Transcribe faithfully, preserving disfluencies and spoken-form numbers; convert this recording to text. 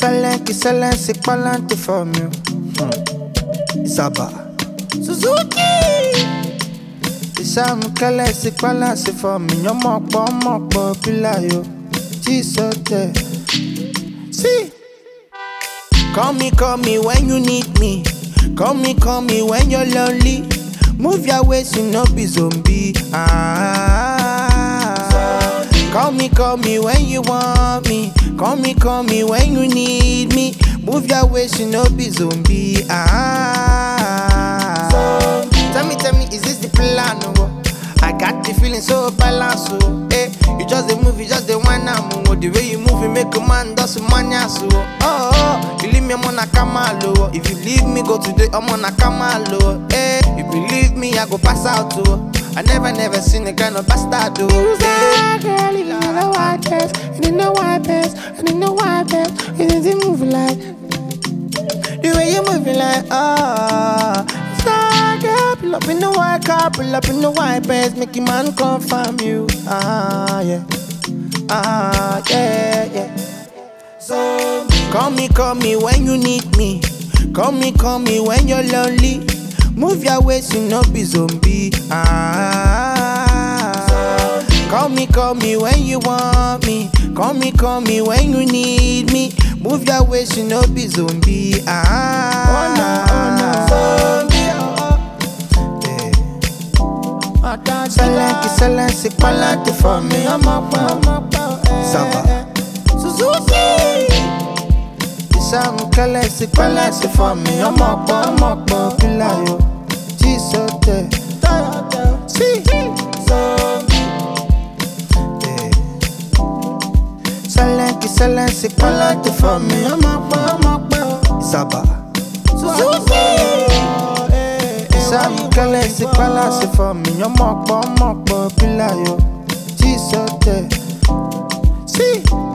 Salenki, salensi, palante for me. Isaba. Suzuki. Isam kalesi, palance for me. Yo mokbo, mokbo, pilayo. Chisote. See. Call me, call me when you need me. Call me, call me when you're lonely. Move your waist, you no be zombie. Ah. Call me, call me when you want me. Call me, call me when you need me. Move your waist, you no be zombie. Ah. Tell me, tell me, is this the plan? Oh? I got the feeling so balanced. Oh. Eh, you just the move, you just the one now. Oh. The way you move, you make a man does money. So, oh, oh, you leave me, I'm on a camalo. If you leave me, go today, I'm on a camalo. Eh, you believe me, I go pass out. Oh. I never, never seen a kind of bastard. Oh. Who's that girl? You know the white dress, and you know white dress, and you know white dress. You didn't move like the way you moving like ah. Star girl, pull up in the white car, pull up in the white pants, make your man confirm you. Ah yeah, ah yeah yeah. So call me, call me when you need me. Call me, call me when you're lonely. Move your waist, you no be zombie. Ah. Call me, call me when you want me. Call me, call me when you need me. Move your waist, you no be zombie. Ah. oh no, oh no, zombie. Oh, oh. Yeah. Salenki, salensi, palante for me. I'm up, I'm up, Saba. Suzuki. Isam kalesi, palante for me. I'm up, I'm up, pilayo. Chisote. See. Salenki, salensi, palante for me. I'm up, I'm up, Isaba. Suzuki. Isam kalesi, palante for me. I'm up, I'm up, pilayo. Chisote. See.